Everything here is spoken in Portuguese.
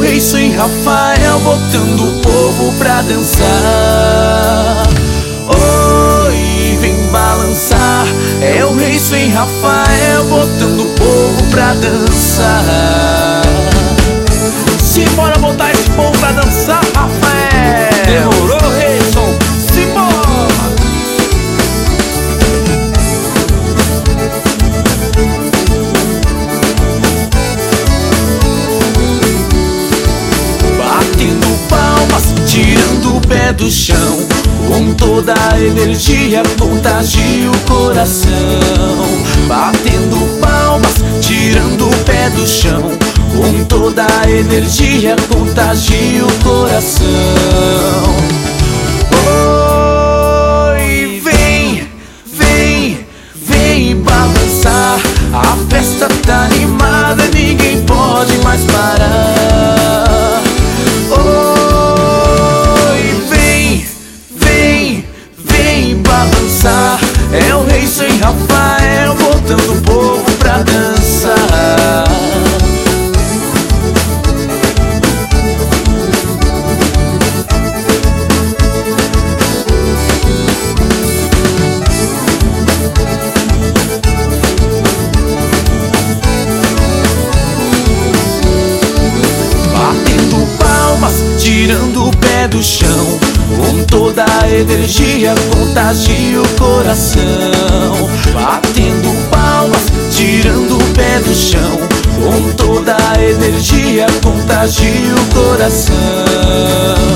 rei São Rafael, botando o povo pra dançar. Oi, vem balançar. É o rei São Rafael, botando o povo pra dançar. Simbora botar esse povo pra dançar, Rafael. Demorou, Reison? Simbora! Batendo palmas, tirando o pé do chão, com toda a energia contagia o coração. Batendo palmas, tirando o pé do chão, com toda a energia contagia o coração. Oi, vem, vem, vem balançar. A festa tá animada, ninguém pode mais parar. Oi, vem, vem, vem balançar. É o rei São Rafael, botando o povo pra dançar. Tirando o pé do chão, com toda a energia contagia o coração. Batendo palmas, tirando o pé do chão, com toda a energia contagia o coração.